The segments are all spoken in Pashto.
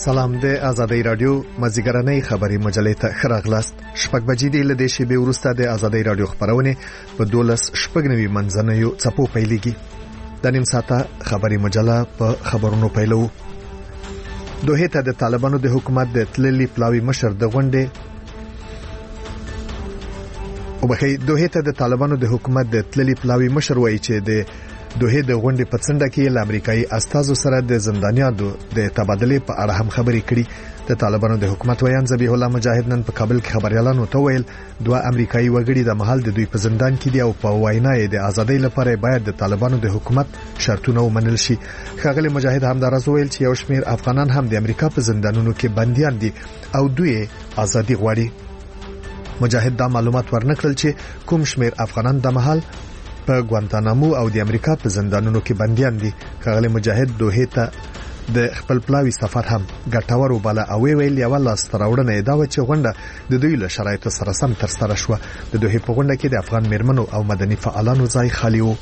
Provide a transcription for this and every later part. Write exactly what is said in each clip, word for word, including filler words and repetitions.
سلام د آزادۍ رادیو مزیګرنۍ خبري مجلې ته خراغلاست. شپږ بجې د لدې شی به ورسته د آزادۍ رادیو خبرونه په دولس شپږ نوي منځنوي چپو پیلېږي. د نیم ساعته خبري مجله په خبرونو پیلو. دوه ته د طالبانو د حکومت د تللي پلاوي مشر د غونډې او بخې دوه ته د طالبانو د حکومت د تللي پلاوي مشر وایي چې د دوه د غونډې په څنډه کې ل امریکایي استازو سره د زندانیانو د تبادله په اړه هم خبرې کړې. د طالبانو د حکومت ویان ذبیح الله مجاهد نن په کابل کې خبريالانو ته ویل دوه امریکایي وګړي د محل د دوی په زندان کې دي او په وینا یې د ازادۍ لپاره باید د طالبانو د حکومت شرطونه ومنل شي. خاغلی مجاهد هم دا راز ویل چې یو شمېر افغانان هم د امریکا په زندانونو کې بنديان دي او دوی ازادي غواړي. مجاهد دا معلومات ورنکړل چې کوم شمېر افغانان د محل په ګوانتانامو او د امریکا په زندانونو کې بنديان دي. خاغلی مجاهد دوه ته د خپل پلاوي سفر هم ګټور وباله او ویل یو لاس تراوړنه دا و چې غونډه د دوی له شرایطو سره سم تر سره شو. د دوه په غونډه کې د افغان میرمنو او مدني فعالانو ځای خالي و.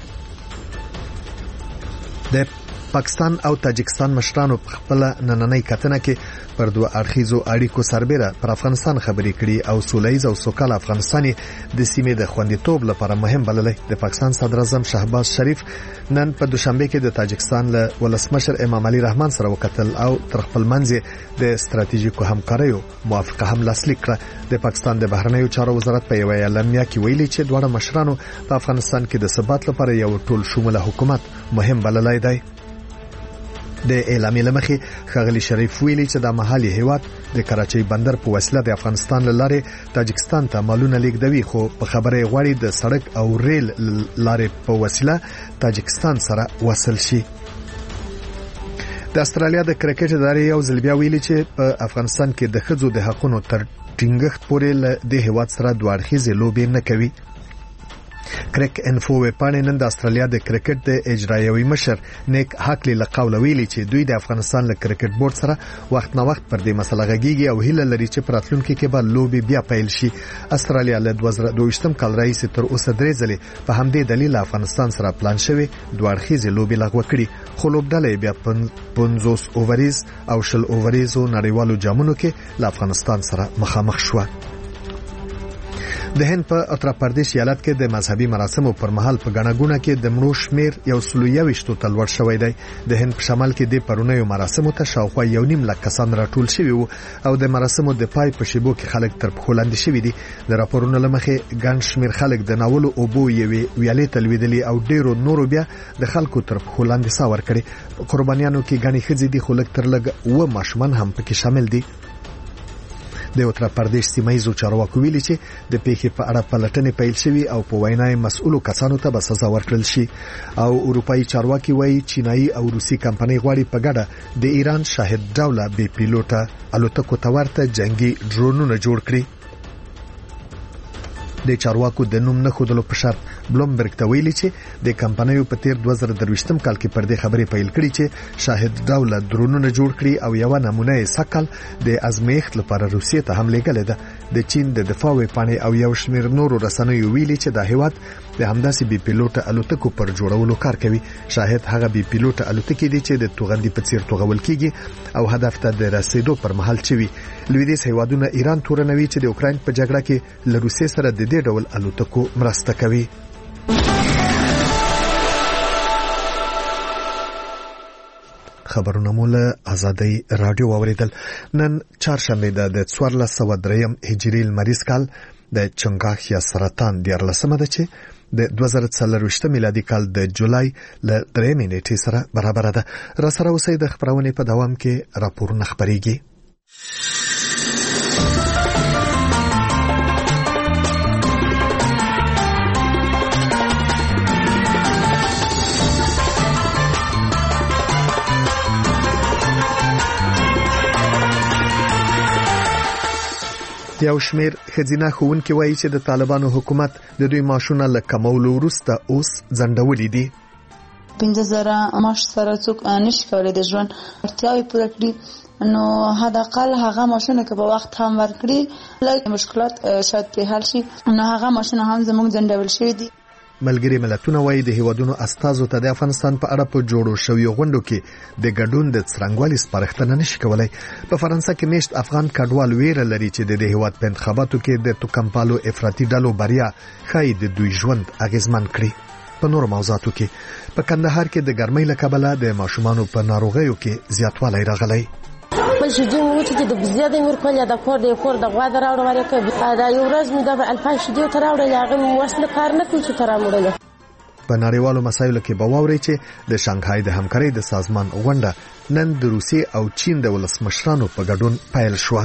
د پاکستان او تاجکستان مشرانو په خپل نننۍ کتنه کې پر دوه اړخیزو اړیکو سربېره پر افغانستان خبرې کړي او سولهییز او سوکاله افغانستان د سیمې د خوندیتوب لپاره مهم بللی. د پاکستان صدر اعظم شهباز شریف نن په دوشنبه کې د تاجکستان له ولسمشر امام علي رحمان سره وکتل او تر خپل منځ د ستراتیژیکو همکاریو موافقه هم لاسلیک کړه. د پاکستان د بهرنیو چارو وزارت په یو اعلامیه کې ویلي چې دواړه مشرانو په افغانستان کې د ثبات لپاره یو ټول شموله حکومت مهم بللی دی. د اعلامیې لمخې خاغلی شریف ویلي چې د محلي هیواد د کراچۍ بندر په وسیله د افغانستان لاره تاجکستان ته مالونه لیږدوي خو په خبره غواړي د سړک او ریل لارې په وسیله تاجکستان سره وصل شي. د استرالیا د کرکټ ادارې یو ځل بیا ویلي چې په افغانستان کې د ښځو د حقوقو تر ټینګښت پورې د هیواد سره دوه اړخیزې لوبې نه کوي. کرک انفو وپاڼې نن د استرالیا د کرکټ د اجرایوي مشر نیک هاکلی له قوله ویلي چې دوی د افغانستان له کرکټ بورډ سره وخت نه وخت پر دې مسله غږیږي او هیله لري چې په راتلونکي کې به لوبې بیا پیل شي. استرالیا له دوه زره دوه ویشتم کال راهیسې تر اوسه درې ځلې په همدې دلیل افغانستان سره پلان شوی دوه اړخیزې لوبې لغوه کړي خو لوبډلې بیا پنځوس اووریز او شل اووریزو نړیوالو جامونو کې له افغانستان سره مخامخ شو. د هند په اتر پردیش ایالت کې د مذهبي مراسمو پر مهال په غناګونه کې د مړو شمیر یو سلو یوشتو تل ور شوی دی. د هند په شمال کې د پرونیو مراسمو ته شاوخوا یو نیم لک کسان راټول شوي وو او د مراسمو د پای په شیبو کې خلک تر پښو لاندې شوي دي. د راپورونو لمخې ګڼ شمیر خلک د ناولو اوبو یوې ویالې ته لوېدلي او ډیرو نورو بیا د خلکو تر پښو لاندې ساه ورکړې. په قربانیانو کې ګڼې ښځې دي خو لږ تر لږ اوه ماشومان هم پکې شامل دي. د اتر پردیش سیمایي چارواکو ویلي چې د پیښې په اړه پلټنې پیل شوې او په وینای مسؤلو کسانو ته به سزا ورکړل شي. او اروپאי چارواکي وایي چینایي او روسي کمپنۍ غواړي په ګډه د ایران شاهد ډوله بي پیلوټه الوتکو ته ورته جنگي ډرونونه جوړ کړي. د چارواکو د نوم نه خودلو په شرط بلومبرګ ته ویلي چې د کمپنیو په تیر دوه زره درویشتم کال کې پر دې خبرې پیل کړي چې شاهد ډوله درونونه جوړ کړي او یو نمونه یې سکل د ازمیښت لپاره روسیې ته هم لېږلې ده. د چین د دفاع وپاڼې او یو شمېر نورو رسنیو ویلي چې د هیواد د همداسې بي پیلوټه الوتکو پر جوړولو کار کوي. شاهد هغه بي پیلوټه الوتکې دي چې د توغندي په څیر توغول کیږي او هدف ته د رسیدو پر مهال چوي. لویدیځ هیوادونه ایران تورنوي چې د اوکراین په جګړه کې له روسیې سره د دې ډول الوتکو مرسته کوي. خبرونه مولا آزادۍ رادیو اوریدل. نن چهارشنبه ده د څوارلس سوه دریم هجري لمریز کال د چنګاښ یا سرطان دیارلسمه ده چې د دوه زره څلرویشتم میلادي کال د جولای له درېیمې نیټې سره برابره ده. را سره اوسئ د خبرونې په دوام کې راپورونه خپریږي. یو شمیر خزینه ښوونکي وایي چې د طالبانو حکومت د دوی معاشونه له کمولو وروسته اوس ځنډولي دي. پنځه زره معاش سره څوک نشي کولی د ژوند اړتیاوې پوره کړي نو حداقل هغه معاشونه که په وخت هم ورکړي لږ مشکلات شاید پرې حل شي نو هغه معاشونه هم زموږ ځنډول شوي دي. ملګري ملتونه وايي د هیوادونو استازو ته د افغانستان په اړه په جوړو شوی غونډو کې د ګډون د څرنګوالي سپارښتنه نشي کولای. په فرانسه کې میشت افغان کډوال ویره لري چې د هیواد په انتخاباتو کې د توکمپالو افراطي ډلو بریا ښایي د دوی ژوند اغیزمن کړي. په نور موضوعاتو کې په کندهار کې د ګرمۍ له کبله د ماشومانو په ناروغیو کې زیاتوالی راغلی. په شجو وته چې د زیاده مور کولیا د کور د کور د غوا دراوړ ورې کوي دا یو ورځ مې د الفای شجو تراوړ لاغه وسله کار نه کوي چې تراوړل. په نړیوالو مسایلو کې به واوري چې د شانګهای د همکارۍ د سازمان غونډه نن د روسیې او چین د ولسمشرانو په ګډون پیل شو.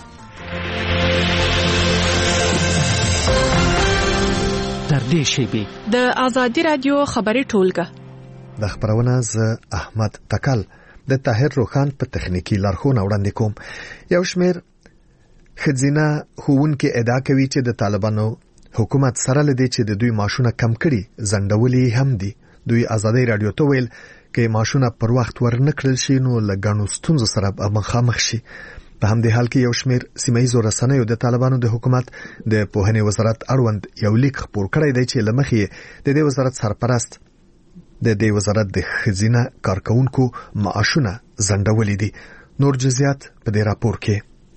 تر دې شیبې د آزادي رادیو خبري ټولګه د خبرونه ز احمد تکل د طاهر روخان په تخنیکی لارښوونه وړاندې کوم. یو شمېر خزینه هوونکې ادعا کوي چې د طالبانو حکومت سره لدی چې د دوی معاشونه کم کړي زندولي هم دي. دوی آزادي رادیو ته ویل کې معاشونه پر وخت ورنکړل شي نو لګانو ستونزو سره مخامخ شي. په همدې حال کې یو شمېر سیمایي رسنیو د طالبانو د حکومت د پوهنې وزارت اړوند یو لیک خپور کړی دی چې لمخې د دې وزارت سرپرست د دې وزارت د خزینه کارکونکو معاشونه زندولي دي. نور جزئیات په دې راپور کې.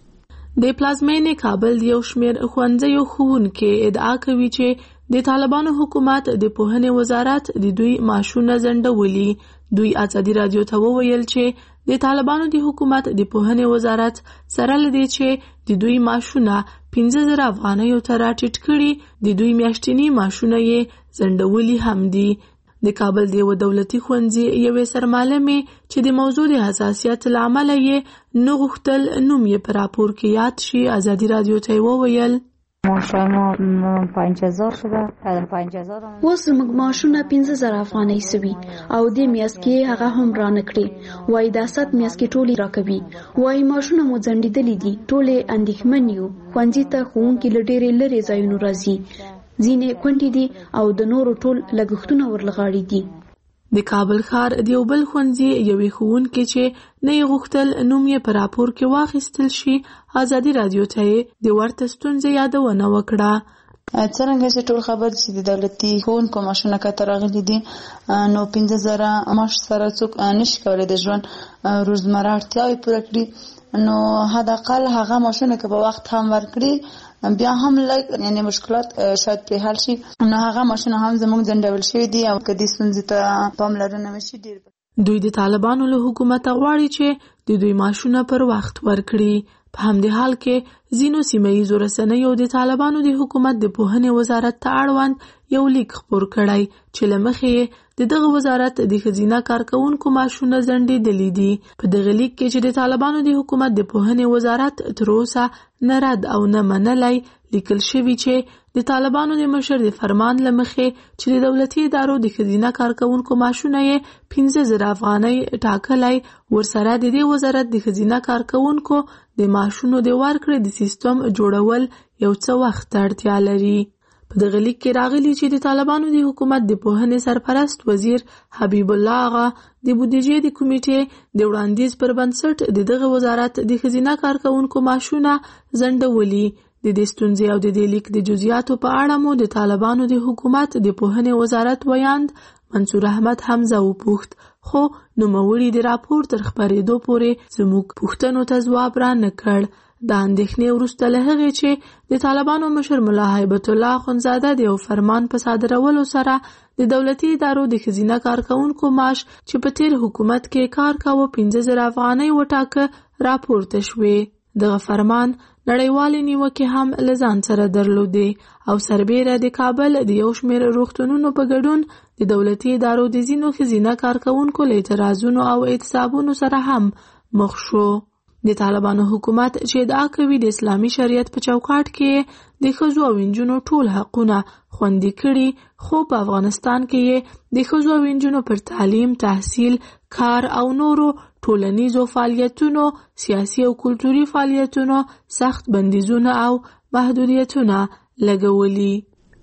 د پلازمینې کابل یو شمېر ښوونځیو ښوونکي ادعا کوي چې د طالبانو حکومت د پوهنې وزارت د دوی معاشونه زندولي. دوی آزادي رادیو ته وویل چې د طالبانو د حکومت د پوهنې وزارت سره لدی چې د دوی معاشونه پنځه زره افغانیو ته راټیټ کړي. د دوی میاشتنی معاشونه یې زندولي هم دي. د کابل د یو دولتي ښوونځي یوې سرمعلمې چې د موضوع د حساسیت له امله یې نه غوښتل نوم یې په راپور کې یاد شي آزادي رادیو ته وویل معاشونه پنځه هزار شده پنځه هزار اوس موږ معاشونه پنځه زره افغانۍ سوي او د میاس کې هغه هم را نکړي وای دا ست میاس کې ټولي راکوي وای معاشونه مو ځنډېدلې دي ټوله اندېښمن یو ښوونځي ته ښوونکي له ډېرې لرې ځایونو راځي ځینې کونډې دي او د نورو ټول لګښتونه ورلغاړي دي. د کابل ښار د یو بل ښوونځي یوې ښوونکې چې نه یې غوښتل نوم یې په راپور کې واخیستل شي آزادي رادیو ته د ورته ستونزې یادونه وکړه. څرنګه چې ټول خبر چې د دولتي ښوونکو معاشونه کته راغلي دي نو پنځه زره معاش سره څوک نشي کولی د ژوند روزمره اړتیاوې پوره کړي. نو حداقل هغه معاشونه که په وخت هم ورکړي بیا هم لږ یعنی مشکلات شاید په حل شي. نو هغه معاشونه هم زموږ ځنډول شوي دي او که دې ستونزې ته پاملرنه وشي ډېر. دوی د طالبانو له حکومته غواړي چې د دوی معاشونه پر وخت ورکړي. په همدې حال کې ځینو سیمه‌ییزو رسنیو د طالبانو د حکومت د پوهنې وزارت ته اړوند یو لیک خپور کړی چې له مخې د دغه وزارت د خزینه کارکونکو معاشونه ځنډېدلي دي. په دغه لیک کې چې د طالبانو د حکومت د پوهنې وزارت تر اوسه نه رد او نه منلی لیکل شوي چې د طالبانو د مشر د فرمان له مخې چې د دولتي ادارو د خزینه کارکونکو معاشونه یې پنځه زره افغانۍ ټاکلی ورسره د دې وزارت د خزینه کارکونکو د معاشونو د ورکړې د سیستم جوړول یو څه وخت اړتیا لري. په دغه لیک کې راغلي چې د طالبانو د حکومت د پوهنې سرپرست وزیر حبیب الله آغا د بودیجې د کمیټې د وړاندیز پر بنسټ د دغه وزارت د خزینه کارکونکو معاشونه ځنډولي. د دې ستونزې او د دې لیک د جزئیاتو په اړه مو د طالبانو د حکومت د پوهنې وزارت ویاند منصور احمد حمزه وپوښت خو نوموړي د راپور تر خپرېدو پورې زموږ پوښتنو ته ځواب را نه کړ. د اندېښنې وروسته له هغې چې د طالبانو مشر ملا هیبت الله اخندزاده د یو فرمان په صادرولو سره د دولتي ادارو د خزینه کارکونکو معاش چې په تیر حکومت کې کار کاوه پنځه زره افغانۍ وټاکه راپورته شوې. دغه فرمان نړیوالې نیوکې هم له ځان سره درلودې او سربیره د کابل د یو شمېر روغتونونو په ګډون د دولتي ادارو د ځینو خزینه کارکونکو له اعتراضونو او اعتصابونو سره هم مخ شو. د طالبانو حکومت چې ادعا کوي د اسلامي شریعت په چوکاټ کې د ښځو او نجونو ټول حقونه خوندي کړي خو په افغانستان کې د ښځو او نجونو پر تعلیم، تحصیل، کار او نورو ټولنیزو فعالیتونو، سیاسي او کلتوري فعالیتونو سخت بندیزونه او محدودیتونه لګولي.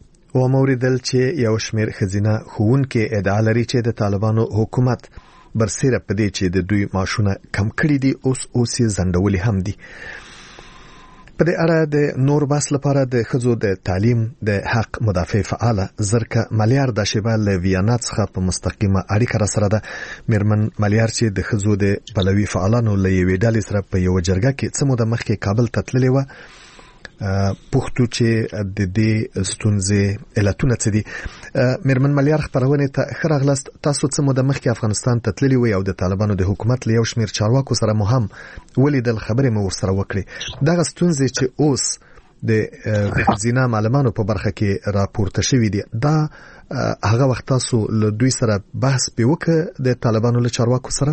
و موریدل چې یو شمېر خزینه ښوونکي ادعا لري چې د طالبانو حکومت برسیره پدې چې د دوی معاشونه کم کړي دي اوس اوس یې ځنډولي هم دي. په دې اړه د نور بحث لپاره د ښځو د تعلیم د حق مدافع فعاله زرکه ملیار د شیبه له ویانا څخه په مستقیمه اړیکه را سره ده. میرمن ملیار چې د ښځو د بلوي فعالانو له یوې ډلې سره په یو جرګه کې څه موده مخکې کابل ته تللې وه، پوښتو چې د دې ستونزې علتونه څه دي. میرمن ملیار خبرونه ته ښه راغلاست. تاسو څه موده مخکې افغانستان ته تللي وئ او د طالبانو د حکومت له یو شمېر چارواکو سره مو هم ولیدل، خبرې مو ورسره وکړې. دغه ستونزې چې اوس د ښځینه معلمانو په برخه کې راپورته شوي دي، دا هغه وخت تاسو له دوی سره بحث پې وکړ د طالبانو له چارواکو سره؟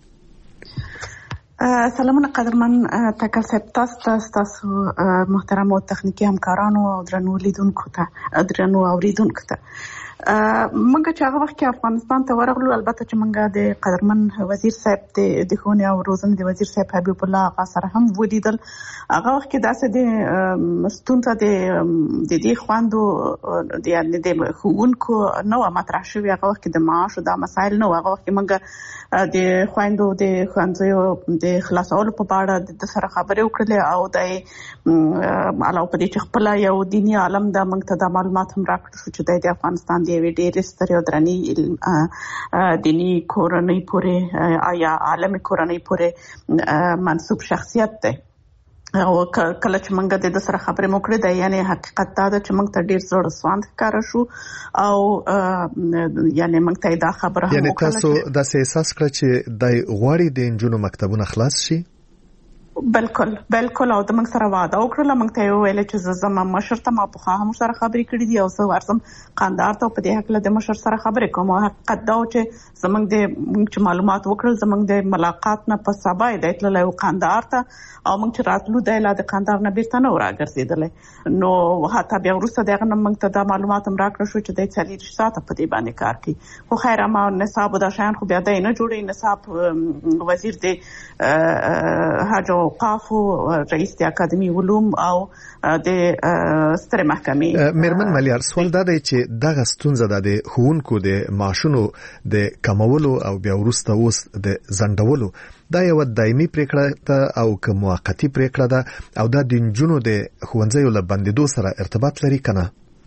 سلامونه قدرمن تکل صاحب، تاسو تاسو محترم او تخنیکی همکارانو او درنو لیدونکو ته درنو اوریدونکو ته موږ چې هغه وخت کې افغانستان ته ورغلو، البته چې موږ د قدرمن وزیر صاحب د ښوونې او روزنې د وزیر صاحب حبیب الله آغا سره هم ولیدل. هغه وخت کې داسې د ستونزه د د دې خواندو د د ښوونکو نو مطرح شوی، هغه وخت کې د معاش او د مسایل نو، هغه وخت کې موږ د خواندو د ښوونځیو د خلاصولو په اړه د سره خبرې وکړلې او د علاوه په دې چې خپل یو دینی عالم د موږ ته د معلومات هم راکړل شو چې د افغانستان د یوې ډېرې سترې او درنې دینی کورنۍ پورې یا عالمي کورنۍ پورې منسوب شخصیت دی. او کله چې موږ د سره خبرې وکړې د یعنی حقیقت دا چې موږ ته ډېر زړه سواند ښکاره شو او یعنی موږ ته دا خبره هم یعنی تاسو داسې احساس کړ چې د غواړي د نجونو مکتبونه خلاص شي؟ بالکل بالکل او د موږ سره وعده وکړه. موږ ته ویل چې زما مشر ته ما په خوا هم سره خبرې کړې دي او زه ورسم قندهار ته په دې حق له د مشر سره خبرې کوم. حقیقت دا چې زموږ د موږ معلومات وکړل، زموږ د ملاقات نه په سبا د اطلاع او قندهار ته او موږ چې راتلو د اله د قندهار نه بیرته نه راګرځیدل. نو حتی بیا وروسته دغه موږ ته دا معلومات هم راکړل شو چې د څلور ساعته په دې باندې کار کوي. خو خیر ما نصاب دا شان خو بیا د نه جوړې نصاب وزیر د حج اوقاف رئیس د اکاډمي علوم او د ستر محکمې. میرمن ملیار، سوال دا دی چې دغه ستونزه د ښوونکو د معاشونو د کمولو او بیا وروسته اوس د ځنډولو دا یو دایمي پریکړه ده او که موقتی پریکړه ده او دا د نجونو د ښوونځیو له بندېدو سره ارتباط لري که نه؟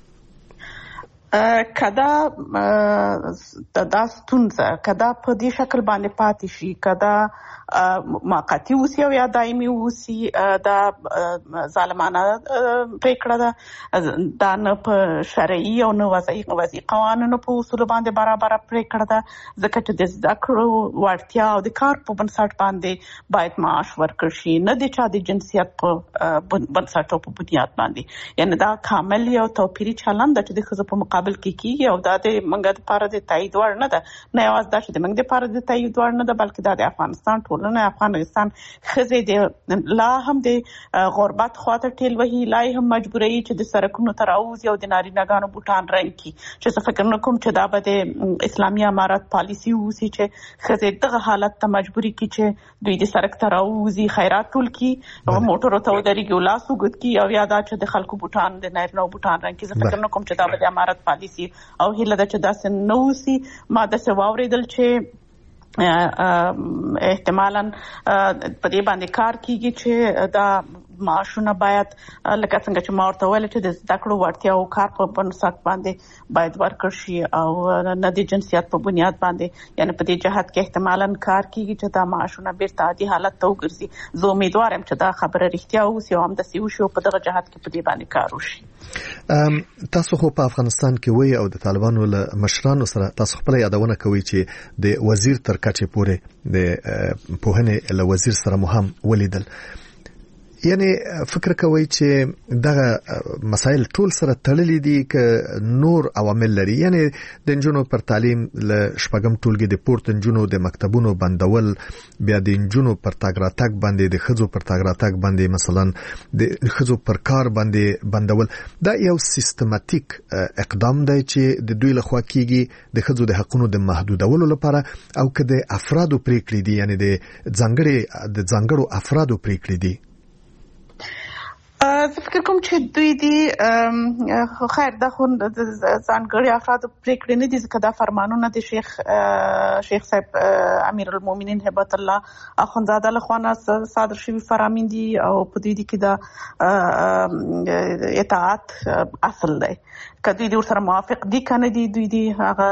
کدا دا ستونزه کدا په دې شکل باندې پاتې شي، کدا موقتی اوسي او یا دایمي اوسي، دا ظالمانه پریکړه ده. دا نه په شرعي او نه وضعي قوانینو په اصولو باندې برابر پریکړه ده، ځکه چې د زده کړو وړتیا او د کار په بنسټ باندې باید معاش ورکړل شي، نه د چا د جنسیت په بنسټ او په بنیاد باندې. یعنی دا کامل یو توپیري چلند ده چې د ښځو په مقابل کې کیږي او دا د منګه لپاره د تایید وړ نه ده. نه یوازې دا چې د منګه لپاره د تایید وړ نه ده، بلکې دا د افغانستان ټولنه افغانستان ښځې د لا هم د غربت خواته ټیل وهي، لا هم مجبوري چې د سرکونو ته راوځي او د نارینه‌ګانو بوټان رنګ کی، چې زه فکر نه کوم چې دا به د اسلامي امارات پالیسي وسی چې ښځې دغه حالت ته مجبوري کی چې دوی د سرک ته راوځي، خیرات ټول کی او موټر ته ودرېږي او لاس وګد کی او یا دا چې د خلکو بوټان د نارینه بوټان رنګ کی. زه فکر نه کوم چې دا به د امارات پالیسي او هله دا چې داسې نه وسی. ما داسې واورېدل چې احتمالاً په دې باندې کار کیږي چې دا معاشونه باید لکه څنګه چې ما ورته ویل چې د زده کړو وړتیا او کار په بنسټ باندې باید ورکړل شي او نه د جنسیت په بنیاد باندې. یعنی په دې جهت کې احتمالاً کار کیږي چې دا معاشونه بیرته عادي حالت ته وګرځي. زه امیدوارم چې دا خبره رښتیا وشي او همداسې وشي او په دغه جهت کې په دې باندې کار وشي. تاسو خو په افغانستان کې وای او د طالبانو له مشرانو سره تاسو خپل یادونه کوي چې د وزیر تر کچې پورې د پوهنې له وزیر سره مو هم ولیدل. یعنی فکر کوي چې دغه مسایل ټول سره تړلي دي که نور عوامل لري؟ یعنی د نجونو پر تعلیم له شپږم ټولګي د پورته نجونو د مکتبونو بندول، بیا د نجونو پر تاګ راتګ باندې د ښځو پر تاګ راتګ باندې مثلا د ښځو پر کار باندې بندول، دا یو سیستماتیک اقدام دی چې د دوی لخوا کیږي د ښځو د حقونو د محدودولو لپاره او که د افرادو پریکړې دي، یعنی د ځانګړي د ځانګړو افرادو پریکړې دي؟ زه فکر کوم چې دوی دي خیر دا خو ځانګړي افراد پریکړې نه دي ځکه دا فرمانونه د شیخ شیخ صاحب امیر المؤمنین هبت الله اخوندزاده له خوا صادر شوي فرامین دي او په دوی دي کې دا اطاعت اصل دی که دوی دي ورسره موافق دي که نه دي دوی دي هغه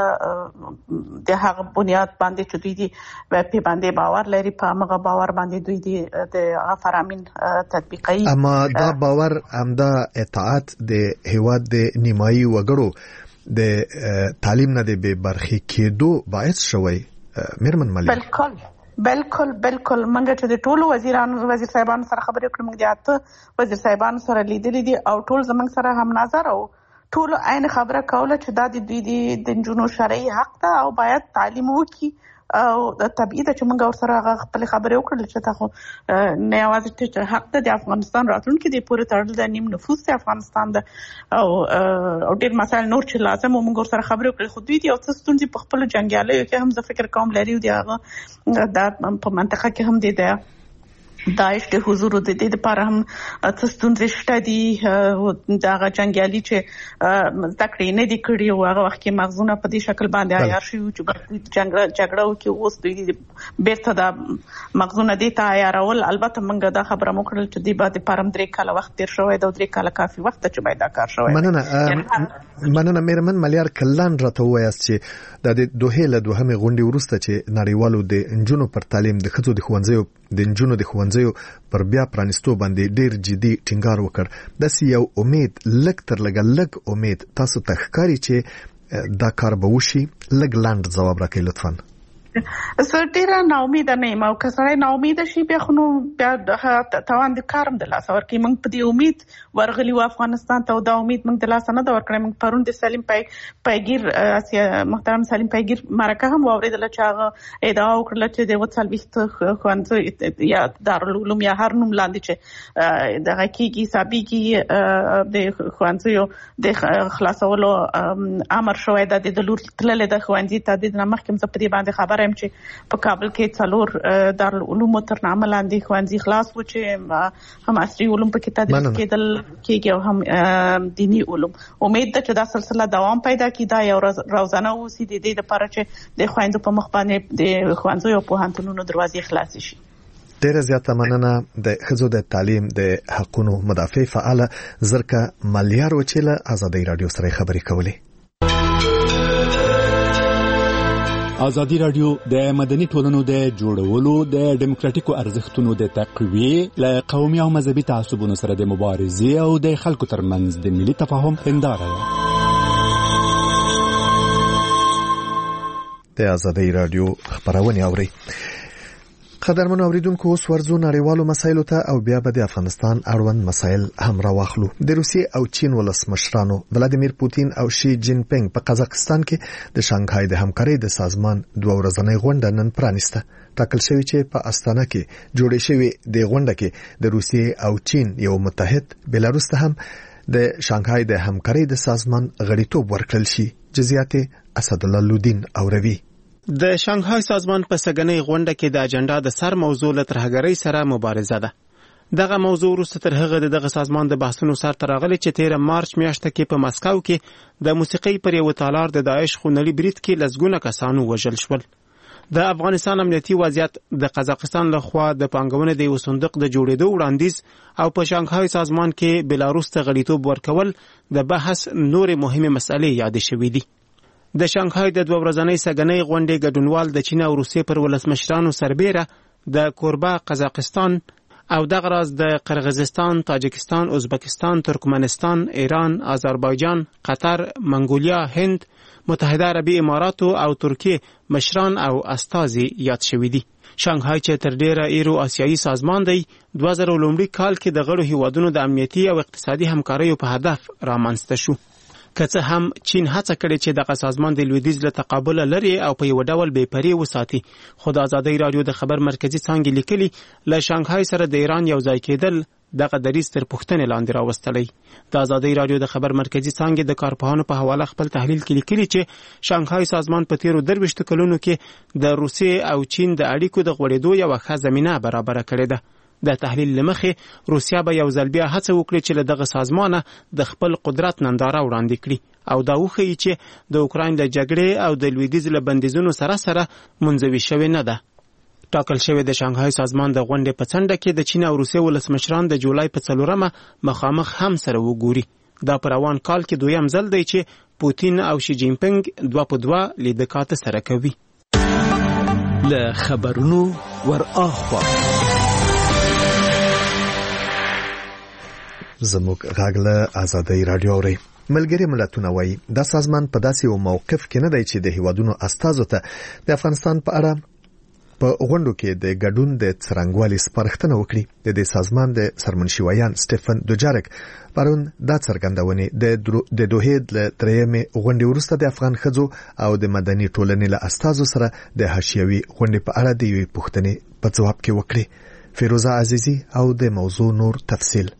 د هغه بنیاد باندې چې دوی دي په باندې باور لري په هغه باور باندې دوی دي د هغه فرامین تطبیقوي. اما دا باور همدا اطاعت د هیواد د نیمایي وګړو د تعلیم نه د بې برخې کېدو باعث شوی میرمن ملي؟ بالکل بالکل بالکل منګه چې د ټولو وزیرانو وزیر صاحبانو سره خبرې کړې، موږ د اته وزیر صاحبانو سره لیدلې دي او ټول زموږ سره هم نظر او ټول عین خبره کوله چې دا د دوی د نجونو شرعي حق ده او باید تعلیم وکړي او طبیعي ده چې موږ ورسره خپل خبرې وکړل چې تاسو نه یوازې حق ده د افغانستان راتلونکي د پوره تړل د نیم نفوس د افغانستان ده او او ډېر مسایل نور چې لازم موږ ورسره خبرې وکړل خو دوی دي او څه ستونزې په خپل جنګیالیو کې هم زه فکر کوم لري او د هغه دا په منطقه کې هم دي ده داعش د حضور د دې لپاره هم څه ستونزې شته دي دا هغه جنګیالي چې زده کړې نه دي کړي او هغه وخت کې مغزونه په دې شکل باندې عیار شوي چې جنګ جګړه وکړي اوس دوی بیرته دا مغزونه دې ته عیارول. البته موږ دا خبره مو کړل چې دوی به د پاره درې کاله وخت تیر شوی دی او درې کاله کافي وخت چې باید دا کار شوی. مننه مننه میرمن ملیار کلان راته وایاست چې د دوه له دوهمې غونډې وروسته چې نړیوالو د انجونو پر تعلیم د ښځو د ښوونځیو د انجونو د ښوونځیو پر بیا پرانستو باندې ډیر جدي ټینګار وکړ. داسې یو امید لږ تر لږه لږ امید تاسو ته ښکاري چې دا کار به وشي؟ لږ لاند ځواب راکړئ لطفا. زه ډیره ناامیده نه یم او که سړی ناامیده شي بیا خو نو بیا توان د کار هم د لاسه ورکوي. موږ په دې امید ورغلي وو افغانستان ته او دا امید موږ د لاسه نه ده ورکړی. موږ پرون د سلیم پیګیر محترم سلیم پیګیر مرکه هم واورېدله چې هغه ادعا وکړله چې د اووه څلوېښت ښوونځي یا دارالعلوم یا هر نوم لاندې چې دغه کېږي حسابېږي د ښوونځیو د خلاصولو امر شوی ده د لور تللی ده ښوونځي ته. د نه مخکې زه په دې باندې خبره یم چې په کابل کې څلور دارالعلوم تر نامه لاندې ښوونځي خلاص وو چې هم عصري علوم پکې تدریس کېدل کېږي او هم دینی علوم. امید ده چې دا سلسله دوام پیدا کړي، دا یو روزانه اوسي د دې لپاره چې د خویندو په مخ باندې د ښوونځیو او پوهنتونونو دروازې خلاصې شي. ډیره زیاته مننه د ښځو د تعلیم د حقونو مدافع فعال زرکه ملیار وچیله آزادۍ رادیو سره خبرې کولې. ازادي رادیو د مدني ټولنو د جوړولو د ډیموکراټیکو ارزښتونو د تقویې له قومي او مذهبي تعصبونو سره د مبارزې او د خلکو ترمنځ د ملي تفاهم هنداره ده. د ازادي رادیو خبرونه اوري. قدرمن اوریدونکو اوس ورځو نړیوالو مسایلو ته او بیا به د افغانستان اړوند مسایل هم راوخلو. د روسیې او چین ولسمشرانو ولادیمیر پوتین او شي جین پینګ په قزاقستان کې د شانګهای د همکارۍ د سازمان دوه ورځنۍ غونډه نن پرانیسته. ټاکل شوی چې په استانه کې جوړې شوی د غونډه کې د روسیې او چین یو متحد بلاروس ته هم د شانګهای د همکارۍ د سازمان غړیتوب ورکړل شي. جزئیات اسدالله لودین اوروي. د شانګهای سازمان په سګنۍ غونډه کې د اجنډا د سر موضوع له ترهګرۍ سره مبارزه ده. دغه موضوع وروسته تر هغه دغه سازمان د بحثونو سر ته راغلی چې تیره مارچ میاشته کې په مسکو کې د موسیقۍ پر یو تالار د داعش خونړي برید کې لسګونه کسانو وژل شول. د افغانستان امنیتي وضعیت د قزاقستان لخوا د پانګونې د یو صندوق د جوړېدو وړاندیز او په شانګهای سازمان کې بلاروس ته غړیتوب ورکول د بحث نورې مهمه مسئلې یادې شوې دي. د شانګهای د دوه ورځنۍ سګنۍ غونډې ګډونوال د چین او روسیې پر ولسمشرانو سربیره د کوربه قزاقستان او دغه راز د قرغیزستان، تاجکستان، ازبکستان، ترکمنستان، ایران، آذربایجان، قطر، منګولیا، هند، متحده عربي امارات او ترکیه مشران او استازي یاد شوي دي. شانګهای چې تر ډیره ایرو آسیایي سازمان دی دوه زره لومړي کال کې د غړو هیوادونو د امنیتي او اقتصادي همکاریو په هدف رامنځته شو. که څه هم چین هڅه کړې چې دغه سازمان د لویدیځ له تقابل لري او په یو ډول بې پرې وساتي، خو د ازادۍ رادیو د خبر مرکزی څانګې لیکلي له شانګهای سره د ایران یو ځای کېدل دغه دریځ تر پوښتنې لاندې راوستلی. د ازادۍ رادیو د خبر مرکزی څانګې د کارپوهانو په حواله خپل تحلیل کې لیکلي چې شانګهای سازمان په تیرو درویشتو کلونو کې د روسیې او چین د اړیکو د غوړېدو یوه ښه زمینه برابره کړې ده. د تحلیل لمخې روسیا به یو ځل بیا هڅه وکړي چې له دغه سازمانه د خپل قدرت ننداره وړاندې کړي او دا وښیي چې د اوکراین د جګړې او د لویدیځ له بندیزونو سره سره منځوي شوې نه ده. ټاکل شوې د شانګهای سازمان د غونډې په څنډه کې د چین او روسیې ولسمشران د جولای په څلورمه مخامخ هم سره وګوري. دا په روان کال کې دویم ځل دی چې پوتین او شي جین پینګ دوه په دوه لیدکات سره کوي. له خبرونو ور اخوا زموږ غږ له آزادۍ رادیو اوري. ملګری ملتونه وایي دا سازمان په داسې یو موقف کې نه دی چې د هیوادونو استازو ته د افغانستان په اړه په غونډو کې د ګډون د څرنګوالي سپارښتنه وکړي. د دې سازمان د سرمنشیویان سټيفن دوجارک پرون دا څرګندونه د دوحې له درېمې غونډې وروسته د افغان ښځو او د مدني ټولنې له استازو سره د حاشیوي غونډې په اړه د یوې پوښتنې په ځواب کې وکړي. فیروزه عزیزی او د موضوع نور تفصیل.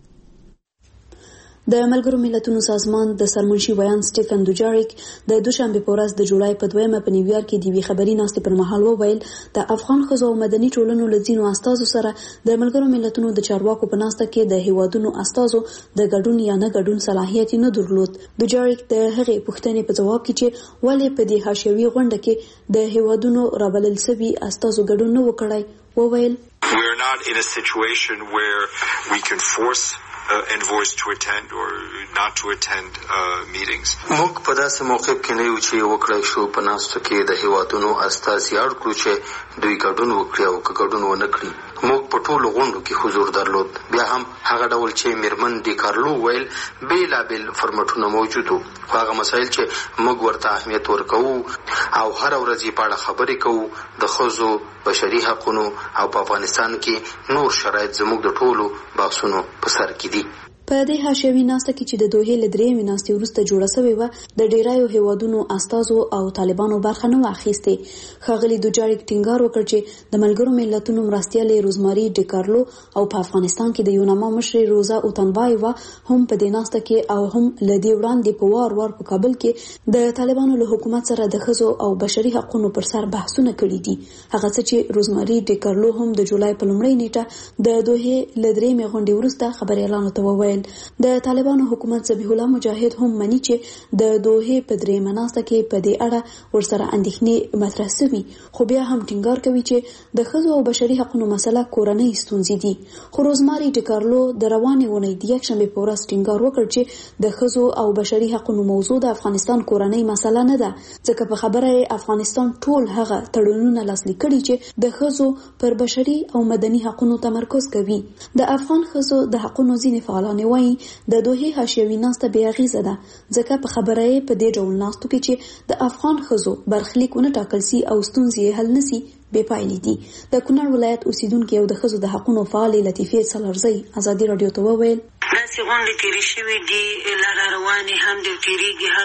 د ملګرو ملتونو سازمان د سرمنشي ویان سټيفن دوجارک د دوشنبه په ورځ د جولای په دویمه په نیویارک کې د وی خبري ناستې پر مهال وویل د افغان ښځو او مدني ټولنو له ځینو استازو سره د ملګرو ملتونو د چارواکو په ناسته کې د هیوادونو استازو د ګډون یا نه ګډون صلاحیت نه درلود. دوجارک د هغې پوښتنې په ځواب کې چې ولې په دې حاشیوي غونډه کې د هیوادونو رابلل شوي استازو ګډون نه وکړای وویل We are not in a situation where we can force uh, envoys to attend or not to attend uh, meetings. موږ په داسې موقف کې نه یو چې وکړای شو په ناستو کې د هیوادونو استازي اړ کړو چې دوی ګډون وکړي او که ګډون ونه کړي. موږ په ټولو غونډو کې حضور درلود. بیا هم هغه ډول چې میرمن ډي کارلو ویل بیلابیل فرمټونه موجود وو. هغه مسایل چې موږ ورته اهمیت ورکوو او هر ورځ یې په اړه خبرې کوو د ښځو بشري حقوقو او په افغانستان کې نور شرایط زموږ د ټولو بحثونو په سر کې دي. په دې حاشیوي ناسته کې چې د دوحې له درېیمې ناستې وروسته جوړه شوې وه د ډیرایو هیوادونو استازو او طالبانو برخه نه واخیستې. ښاغلي دوجارک ټینګار وکړ چې د ملګرو ملتونو مرستیالې روزماري ډي کارلو او په افغانستان کې د یوناما مشر روزا اوتنبایوا هم په دې ناسته کې او هم له دې وړاندې په وار وار په کابل کې د طالبانو له حکومت سره د ښځو او بشري حقوقو پر سر بحثونه کړي دي. هغه څه چې روزماري ډي کارلو هم د جولای په لومړۍ نیټه د دوحې له درېیمې غونډې وروسته خبريالانو ته وویل. د طالبانو حکومت ذبیح الله مجاهد هم مني چې د دوحې په درېیمه ناسته کې په دې اړه ورسره اندېښنې مطرح شوي، خو بیا هم ټینګار کوي چې د ښځو او بشري حقوقو مسله کورنۍ ستونزې دي. خو روزماري ډي کارلو د روانې اونۍ د یکشنبې په ورځ ټینګار وکړ چې د ښځو او بشري حقوقو موضوع د افغانستان کورنۍ مسله نه ده، ځکه په خبره یې افغانستان ټول هغه تړونونه لاسلیک کړي چې د ښځو پر بشري او مدني حقوقو تمرکز کوي. د افغان ښځو د حقوقو ځینې فعالان وایي د دوحې حاشیوي ناسته بې اغیزه ده، ځکه په خبره یې په دې ډول ناستو کې چې د افغان ښځو برخلیک ونه ټاکل سي او ستونزې یې حل نسي بې پایلې دي. د کونړ ولایت اوسیدونکي او د ښځو د حقوقو فعالې لطیفې څلرزۍ ازادي راډیو ته وویل داسې غونډې تېرې شوې دي، لاره روانې هم دي، تېرېږي هم،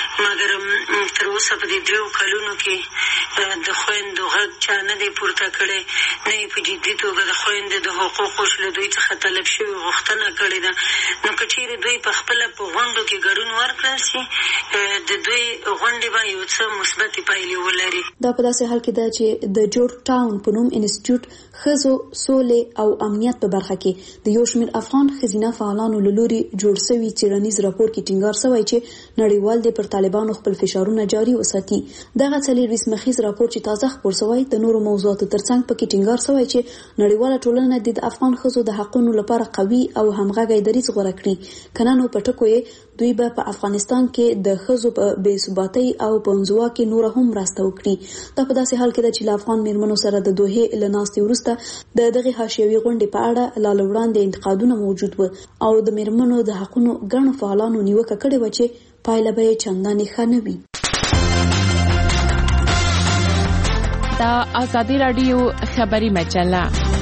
مګر تر اوسه په دې دریو کلونو کې د خویندو غږ چا نه دی پورته کړی، نه یې په جدي توګه د خویندو د حقوقو چې له دوی څخه طلب شوې غوښتنه کړې ده. نو که چېرې دوی په خپله په غونډو کې ګډون ورکړل شي، د دوی غونډې به یو څه مثبتې پایلې ولري. دا په داسې حال کې ده چې د جورج ټاون په نوم انسټیټیوټ ښځو سولې او امنیت په برخه کې د یو شمېر افغان ښځینه فعالانو له لوري جوړ شوي څېړنیز راپور کې ټینګار شوی چې نړیوال دی پر طالبانو خپل فشارونه جاري وساتي. دغه څلورویشت مخیز راپور چې تازه خپور شوی د نورو موضوعاتو ترڅنګ پکې ټینګار شوی چې نړیواله ټولنه د افغان ښځو د حقوقو لپاره قوي او همغږی دریځ غوره کړي، کنه نو په ټکو یې دوی به په افغانستان کې د ښځو په بې ثباتۍ او په انزوا کې نور هم مرسته وکړي. دا په داسې حال کې ده چې له افغان میرمنو سره د دوحې له ناستې وروسته د دغې حاشیوي غونډې په اړه لا له وړاندې انتقادونه موجود و او د میرمنو د حقوقو ګڼو فعالانو نیوکه کړې وه چې پایله به یې چندانې ښه نه وي. د ازادي راډیو خبري مجله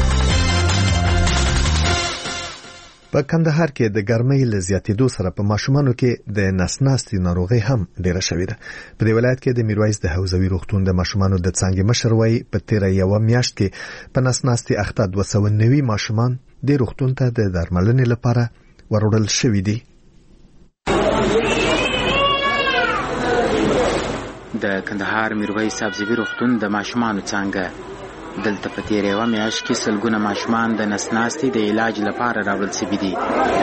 په کندهار کې د ګرمۍ له زیاتېدو سره په ماشومانو کې د نسناستي ناروغي هم ډیره شوې ده. په دې ولایت کې د میرویس د حوزوي روغتون د ماشومانو د څانګې مشر وایي په تیره یوه میاشت کې په نسناستي اخته دوه سوه نوي ماشومان د روغتون ته د درملنې لپاره وروړل شوي دي. د کندهار میرویس حوزوي روغتون د ماشومانو څانګه دلته په تیره یوه میاشت کې سلګونه ماشومان د نس ناستې د علاج لپاره راوړل شوي دي.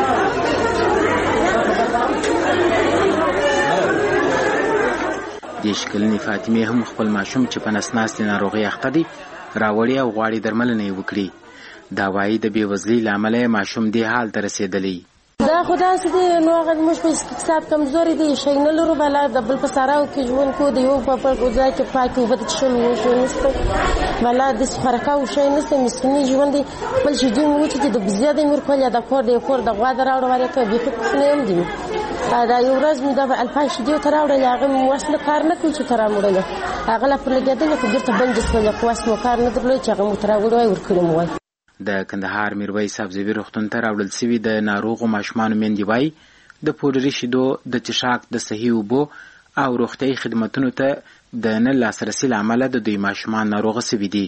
دېرش کلنې فاطمې هم خپل ماشوم چې په نس ناستې ناروغۍ اخته دی راوړي او غواړي درملنه یې وکړي. دا وایي د بېوزلۍ له امله یې ماشوم دې حال ته رسېدلی. دا خو داسې دی نو هغه موږ په اقتصاد کمزوري دی، شی نه لرو، بله د بل په سراو کې ژوند کوو، د یو په ځای کې پاکې اوبه د څښلو یو شی نشته، بله داسې خوراکاو شی نشته، مسکیني ژوند دی. بل شي دوی مې وچېدي د بزیا دی مور کولیا د کور د کور د غوا د راوړه وارې کوي بیخي کوچنی هم دي. دا یو ورځ مې دا الفا شیدې ته راوړلې، هغه مې وس نه کار نه کوي چې ته راوړله، هغه لا پر لګېدلې خو بېرته بندې شولې، خو وس مو کار نه درلود چې هغه مو ته راوړی وای ورکړی مو وای. د کندهار میرویس سبزوي روغتون ته راوړل شوي د ناروغو ماشومانو میندې وایي د پوډري شیدو د څښاک د صحي اوبو او روغتیایي خدمتونو ته د نه لاسرسي له امله د دوی ماشومان ناروغه شوي دي.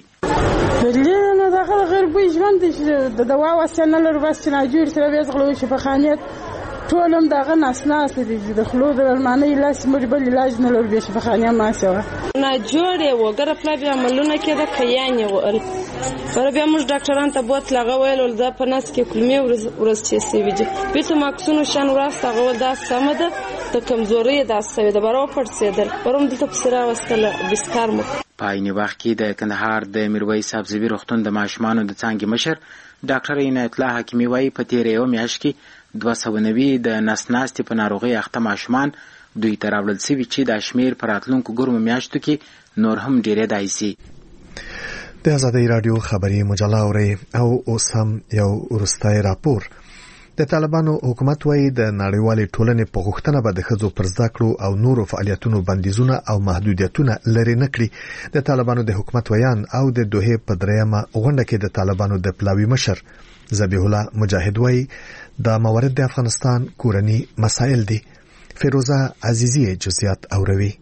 نو دغه غربي ژوند دی چې د دوا وسیله نه لرو، بس چې ناجوړ سره ویزغلو شفاخانیت ټول هم دغه ناس ناست دي چې د خلو د درمانۍ علاج مړي بل علاج نه لرو، بیا شفاخانیه ماسې وه ناجوړ یې و ګره پلا بیا عملونه کېده کیان یې وئل بره بیا موږ ډاکټران ته بوتل هغه ویل ول دا په نس کې کلمې ورځ چې سوي دي بیرته ماکسونو شان وراست هغه ول دا سمه ده د کمزورۍ دا سوي ده بره وپړسېدل بره هم دلته پسې راوستله بسکار مو. په عین وخت کې د کندهار د میرویس سبزوي روغتون د ماشومانو د څانګې مشر ډاکټر عنایت الله حکیمي وایي په تېره یوه میاشت کې دوه سوه نوي د نس ناستې په ناروغۍ اخته ماشومان دوی ته راوړل شوي چې دا شمېر په راتلونکو ګرمو میاشتو کې نور هم ډېرېدای شي. د ازادۍ راډیو خبري مجله اورئ او اوس هم یو وروستی راپور. د طالبانو حکومت وایي د نړیوالې ټولنې په غوښتنه به د ښځو پر زده کړو او نورو فعالیتونو بندیزونه او محدودیتونه لرې نه کړي. د طالبانو د حکومت ویان او د دوحې په درېیمه غونډه کې د طالبانو د پلاوي مشر ذبیح الله مجاهد وایي دا موارد د افغانستان کورني مسایل دي. فیروزه عزیزی جزئیات اوروي.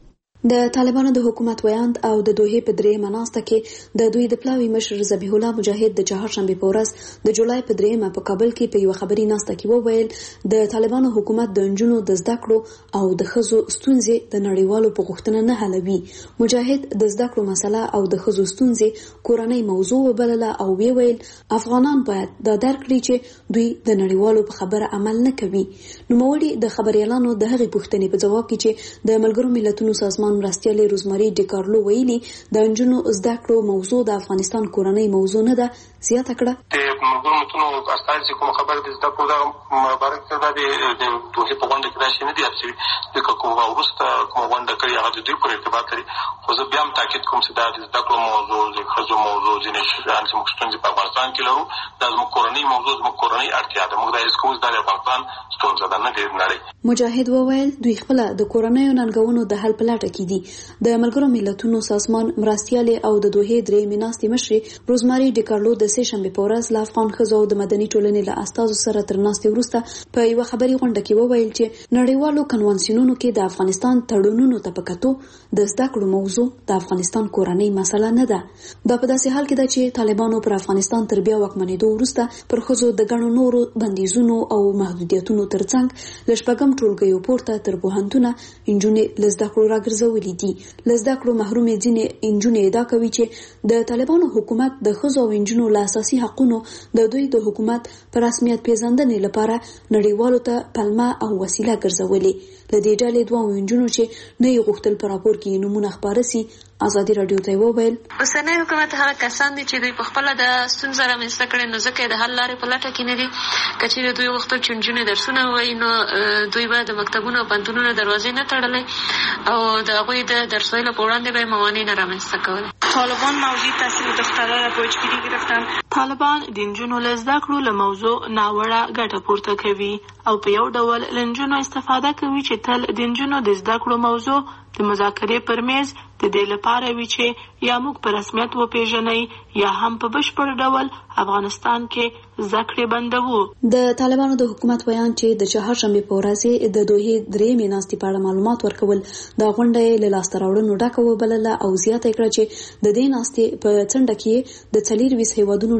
د طالبانو د حکومت ویاند او د دوحې په درېیمه ناسته کې د دوی د پلاوي مشر ذبیح الله مجاهد د چهارشنبې په ورځ د جولای په درېیمه په کابل کې په یو خبري ناسته کې وویل د طالبانو حکومت د نجونو د زده کړو او د ښځو ستونزې د نړیوالو په غوښتنه نه حلوي. مجاهد د زده کړو مسله او د ښځو ستونزې کورنۍ موضوع وبلله او ویل افغانان باید دا درک کړي چې دوی د نړیوالو په خبره عمل نه کوي. نوموړي د خبريالانو د هغې پوښتنې په جواب کې چې د ملګرو ملتونو سازمان مرستیالې روزماري ډیکارلو ویلي د نجونو زده کړو موضوع د افغانستان کورنۍ موضوع نه ده زیاته کړه. د ملګرو ملتونو استازي کوم خبره د زده کړو د مبارک ته د دوحې په غونډه کې راشي نه دی اپسوي د کوم وروسته کوم غونډه کړي هغه د دوی پر ارتباط لري. خو زه بیا هم تاکید کوم چې دا د زده کړو موضوع د ښځو موضوع ځینې شیان چې موږ ستونزې په افغانستان کې لرو دا زموږ کورنۍ موضوع زموږ کورنۍ اړتیا ده. موږ دا هېڅ کوو دا د افغانستان ستونزه ده نه د نړۍ. مجاهد وویل دوی خپله د کورنیو ننګونو د حل په لټه کې دي. د ملګرو ملتونو سازمان مرستیالې او د دوحې درېیمې ناستې مشرې روزماري ډیکارلو د سې شنبې په ورځ له افغان ښځو او د مدني ټولنې له استازو سره تر ناستې وروسته په یوه خبري غونډه کې وویل چې نړیوالو کنوانسیونونو کې د افغانستان تړونونو ته په کتو د زده کړو موضوع د افغانستان کورنۍ مسله نه ده. دا په داسې حال کې ده چې طالبانو پر افغانستان تر بیا واکمنېدو وروسته پر ښځو د ګڼو نورو بندیزونو او محدودیتونو ترڅنګ له شپږم ټولګیو پورته تر پوهنتونه نجونې له زده کړو راګرځولې دي. له زده کړو محرومې ځینې نجونې ادعا کوي چې د طالبانو حکومت د ښځو او نجونو له اساسي حقونو د دوی د حکومت پر رسمیت پیژندنې لپاره نړیوالو ته پلمه او وسیله ګرځولې. له دې ډلې دوه نجونو چې نه یې غوښتل په راپور کې نومونه خپاره سي ازادي راډیو ته وویل اوسنی حکومت هغه کسان دي چې دوی په خپله د ستونزه رامنځته کړې نو ځکه د حل لارې په لټه کې نه دي. که چېرې دوی غوښتل چې نجونې درسونه ووایي نو دوی به د مکتبونو او پوهنتونونو دروازې نه تړلی او د هغوی د درس ویلو په وړاندې به یې موانع نه رامنځته کولې. طالبان موضوع تحصیل دخترها را په وجگیری گرفتن. طالبان د نجونو له زده کړو له موضوع ناوړه ګټه پورته کوي او په یو ډول له نجونو استفاده کوي چې تل د نجونو د زده کړو موضوع د مذاکرې پر میز د دې لپاره وي چې یا موږ په رسمیت وپېژنئ یا هم په بشپړ ډول افغانستان کې زده کړې بندوو. د طالبانو د حکومت ویان چې د چهارشنبې په ورځ د دوحې درېیمې ناستې په اړه معلومات ورکول دا غونډه یې له لاسته راوړنو ډکه وبلله او زیاته کړه چې د دې ناستې په څنډه کې د څلېرویشت هیوادونو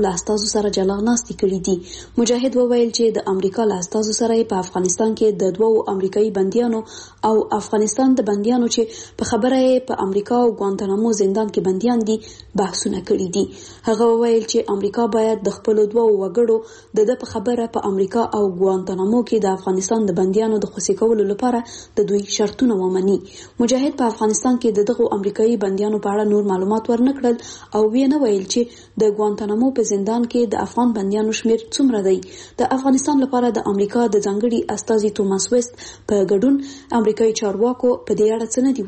له استازو سره جلا ناستي کړې دي. مجاهد وویل چې د امریکا له استازو سره په افغانستان کې د دوو امریکایي بنديانو او افغانستان د بنديانو چې په خبره یې په امریکا او ګوانتانامو زندان کې بنديان دي بحثونه کړي دي. هغه وویل چې امریکا باید د خپل دوو وګړو د د په خبره په امریکا او ګوانتانامو کې د افغانستان د بنديانو د خوشي کولو لپاره د دوی شرطونه ومني. مجاهد په افغانستان کې د دغو امریکایي بنديانو په اړه نور معلومات ورنکړل او ویې نه ویل چې د ګوانتانامو په زندان کې د افغان بنديانو شمیر څومره دی. د افغانستان لپاره د امریکا د ځانګړي استازي توماس ویست په ګډون امریکایي چارواکو په دې اړه څه نه دي